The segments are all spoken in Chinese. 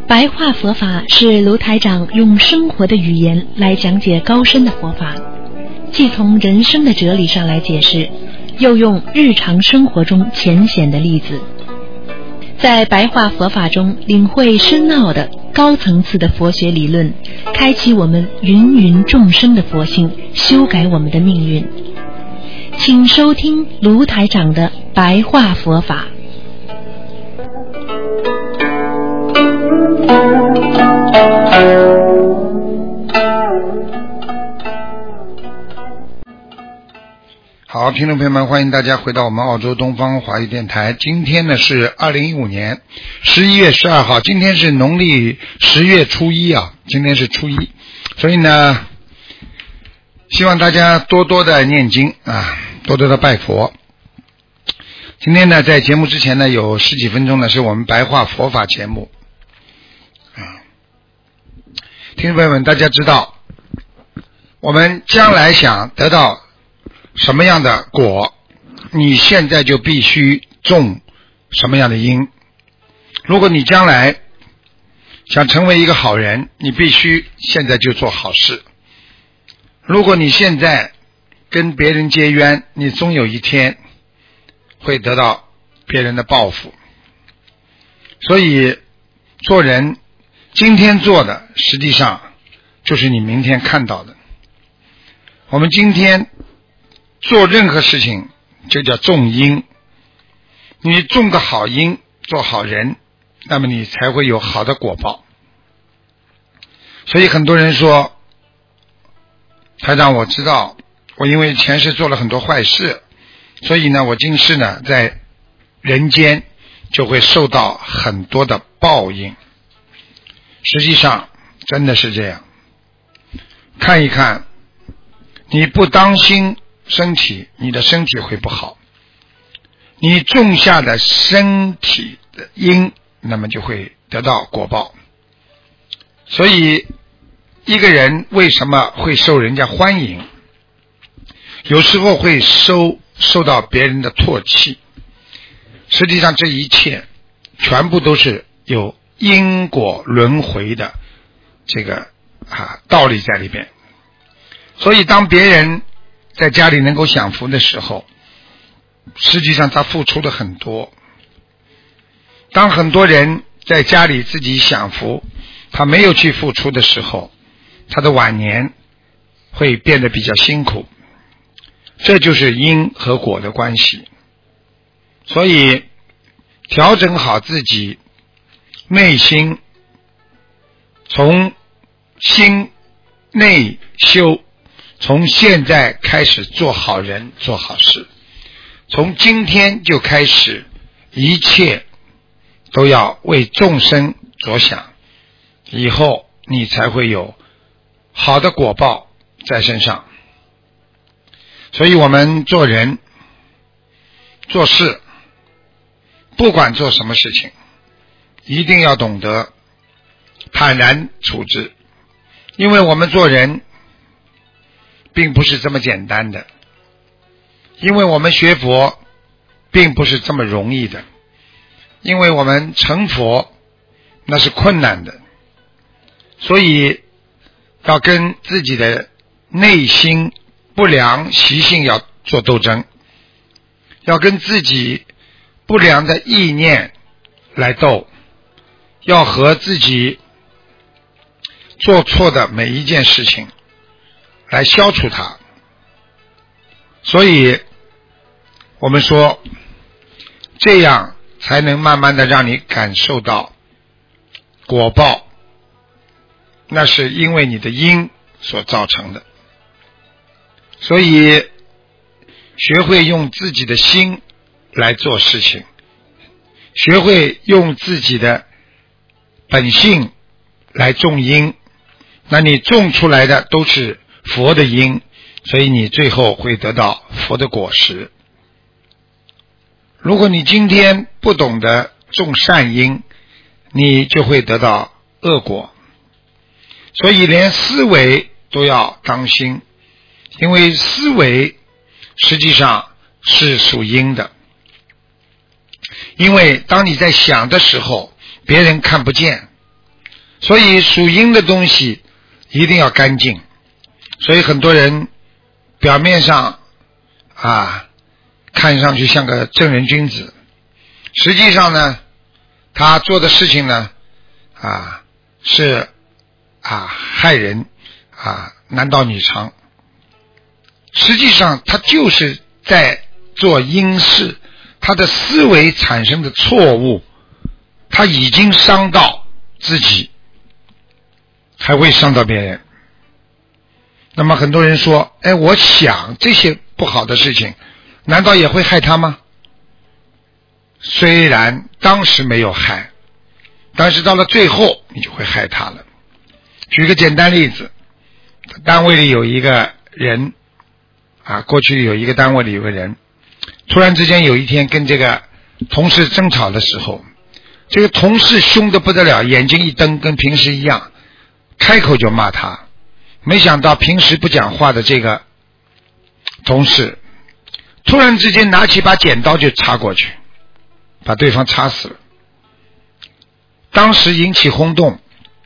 白话佛法是卢台长用生活的语言来讲解高深的佛法，既从人生的哲理上来解释，又用日常生活中浅显的例子，在白话佛法中领会深奥的高层次的佛学理论，开启我们芸芸众生的佛性，修改我们的命运。请收听卢台长的白话佛法。 好，听众朋友们，欢迎大家回到我们澳洲东方华语电台。今天呢是2015年11月12号，今天是农历10月初一啊，今天是初一，所以呢希望大家多多的念经啊，多多的拜佛。今天呢在节目之前呢有十几分钟呢是我们白话佛法节目啊。听众朋友们，大家知道我们将来想得到什么样的果，你现在就必须种什么样的因。如果你将来想成为一个好人，你必须现在就做好事。如果你现在跟别人结冤，你终有一天会得到别人的报复。所以做人今天做的实际上就是你明天看到的。我们今天做任何事情就叫种因，你种个好因，做好人，那么你才会有好的果报。所以很多人说，台长，我知道我因为前世做了很多坏事，所以呢我今世呢在人间就会受到很多的报应。实际上真的是这样，看一看，你不当心身体，你的身体会不好，你种下的身体的因，那么就会得到果报。所以一个人为什么会受人家欢迎，有时候会受到别人的唾弃，实际上这一切全部都是有因果轮回的这个道理在里边。所以当别人在家里能够享福的时候，实际上他付出的很多。当很多人在家里自己享福，他没有去付出的时候，他的晚年会变得比较辛苦。这就是因和果的关系。所以调整好自己内心，从心内修，从现在开始做好人做好事，从今天就开始，一切都要为众生着想，以后你才会有好的果报在身上。所以我们做人做事，不管做什么事情，一定要懂得坦然处之。因为我们做人并不是这么简单的，因为我们学佛并不是这么容易的，因为我们成佛那是困难的。所以要跟自己的内心不良习性要做斗争，要跟自己不良的意念来斗，要和自己做错的每一件事情来消除它。所以我们说，这样才能慢慢的让你感受到果报，那是因为你的因所造成的。所以学会用自己的心来做事情，学会用自己的本性来种因，那你种出来的都是佛的因，所以你最后会得到佛的果实。如果你今天不懂得种善因，你就会得到恶果。所以连思维都要当心，因为思维实际上是属阴的。因为当你在想的时候，别人看不见， 所以属阴的东西一定要干净。所以很多人表面上看上去像个正人君子，实际上呢他做的事情呢是害人男盗女娼，实际上他就是在做阴事，他的思维产生的错误，他已经伤到自己，还会伤到别人。那么很多人说，我想这些不好的事情，难道也会害他吗？虽然当时没有害，但是到了最后你就会害他了。举个简单例子，单位里有一个人过去有一个单位里有个人，突然之间有一天跟这个同事争吵的时候，这个同事凶得不得了，眼睛一瞪跟平时一样，开口就骂他。没想到平时不讲话的这个同事突然之间拿起把剪刀就插过去，把对方插死了。当时引起轰动，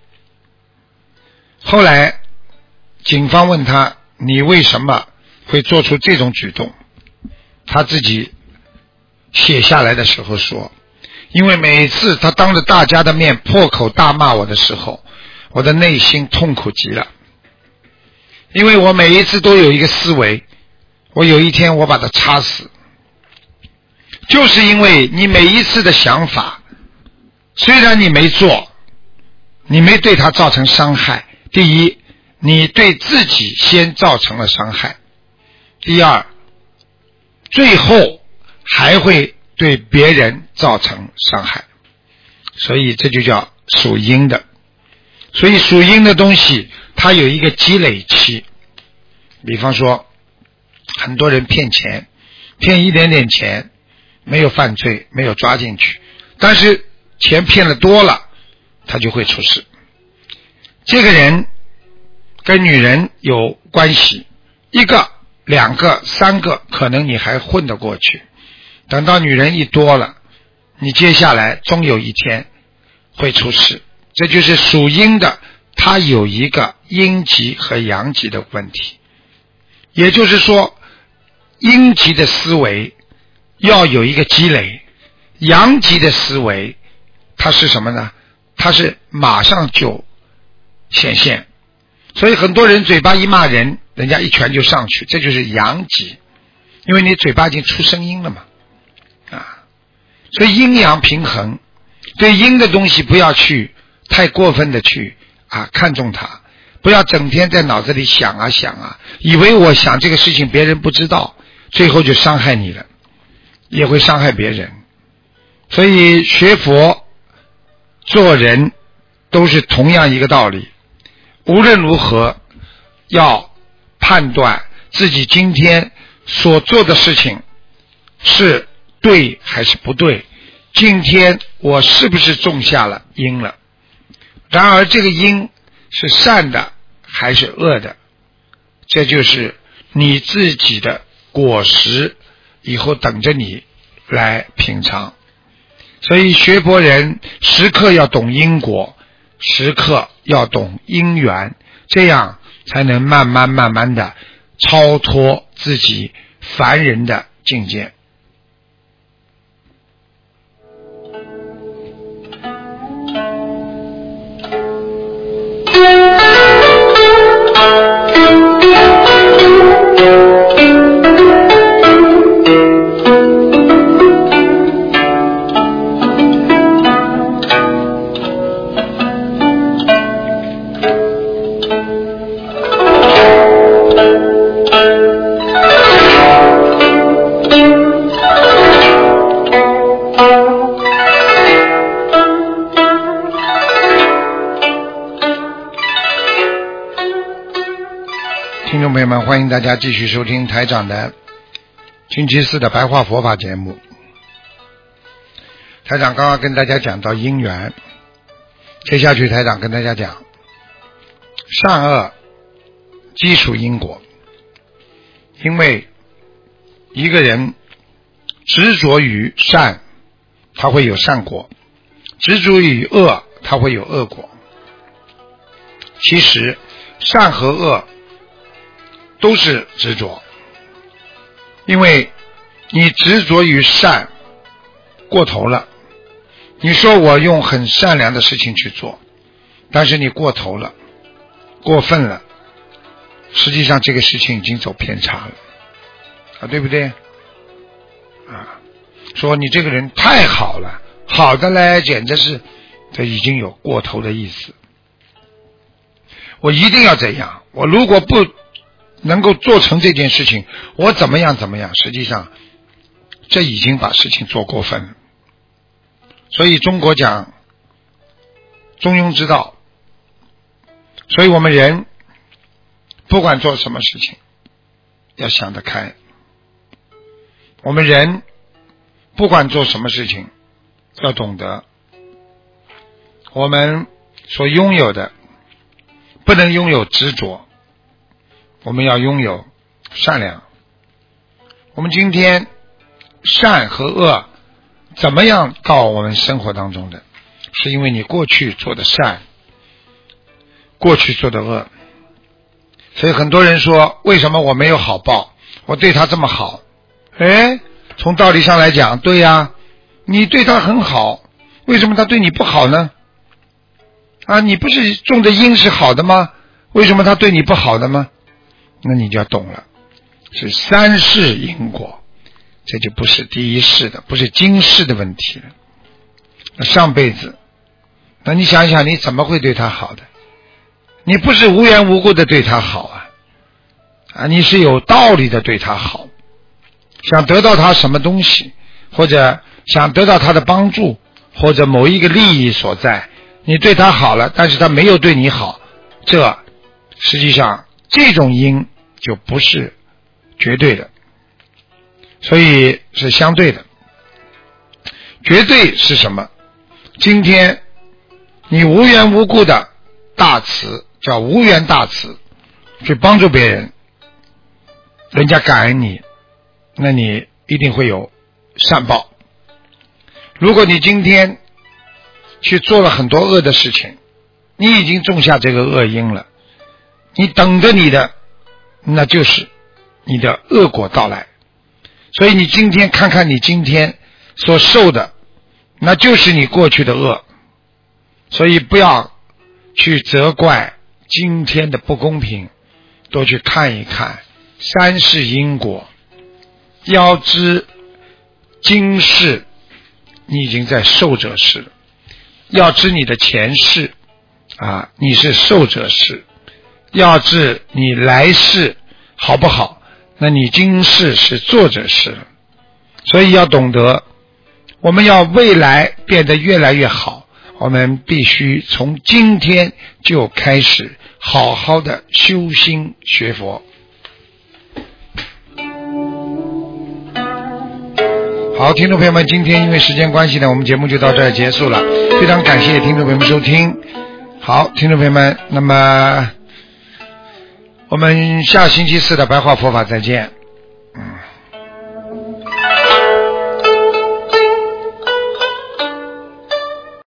后来警方问他，你为什么会做出这种举动？他自己写下来的时候说，因为每次他当着大家的面破口大骂我的时候，我的内心痛苦极了。因为我每一次都有一个思维，我有一天我把他插死，就是因为你每一次的想法，虽然你没做，你没对他造成伤害，第一，你对自己先造成了伤害，第二，最后还会对别人造成伤害，所以这就叫属阴的。所以属阴的东西它有一个积累期，比方说很多人骗钱，骗一点点钱，没有犯罪，没有抓进去，但是钱骗了多了，他就会出事。这个人跟女人有关系，一个两个三个可能你还混得过去，等到女人一多了，你接下来终有一天会出事。这就是属阴的，它有一个阴极和阳极的问题。也就是说，阴极的思维要有一个积累，阳极的思维它是什么呢？它是马上就显现。所以很多人嘴巴一骂人，人家一拳就上去，这就是阳极，因为你嘴巴已经出声音了嘛所以阴阳平衡，对阴的东西不要去太过分的去看重它，不要整天在脑子里想以为我想这个事情别人不知道，最后就伤害你了，也会伤害别人。所以学佛做人都是同样一个道理，无论如何要判断自己今天所做的事情是对还是不对，今天我是不是种下了因了，然而这个因是善的还是恶的，这就是你自己的果实，以后等着你来品尝。所以学佛人时刻要懂因果，时刻要懂因缘，这样才能慢慢的超脱自己凡人的境界。听众朋友们，欢迎大家继续收听台长的星期四的白话佛法节目。台长刚刚跟大家讲到因缘，接下去台长跟大家讲善恶基础因果。因为一个人执着于善，他会有善果；执着于恶，他会有恶果。 其实善和恶都是执着，因为你执着于善过头了，你说我用很善良的事情去做，但是你过头了，过分了，实际上这个事情已经走偏差了啊，对不对啊？说你这个人太好了，好的嘞，简直是这已经有过头的意思。我一定要怎样，我如果不能够做成这件事情，我怎么样怎么样，实际上这已经把事情做过分了。所以中国讲中庸之道，所以我们人不管做什么事情要想得开，我们人不管做什么事情要懂得，我们所拥有的不能拥有执着，我们要拥有善良。我们今天善和恶怎么样到我们生活当中的，是因为你过去做的善，过去做的恶。所以很多人说，为什么我没有好报，我对他这么好？从道理上来讲，对呀，你对他很好，为什么他对你不好呢？啊，你不是种的因是好的吗？为什么他对你不好的吗？那你就要懂了，是三世因果，这就不是第一世的，不是今世的问题了。那上辈子，那你想想，你怎么会对他好的？你不是无缘无故的对他好啊，你是有道理的对他好，想得到他什么东西，或者想得到他的帮助，或者某一个利益所在，你对他好了，但是他没有对你好，这实际上这种因就不是绝对的，所以是相对的。绝对是什么？今天你无缘无故的大慈，叫无缘大慈，去帮助别人，人家感恩你，那你一定会有善报。如果你今天去做了很多恶的事情，你已经种下这个恶因了，你等着你的那就是你的恶果到来。所以你今天看看你今天所受的，那就是你过去的恶。所以不要去责怪今天的不公平，多去看一看三世因果，要知今世你已经在受者世了，要知你的前世啊，你是受者世，要知你来世好不好，那你今世是作者世了。所以要懂得，我们要未来变得越来越好，我们必须从今天就开始好好的修心学佛。好，听众朋友们，今天因为时间关系呢，我们节目就到这儿结束了，非常感谢听众朋友们收听。好，听众朋友们，那么我们下星期四的白话佛法再见。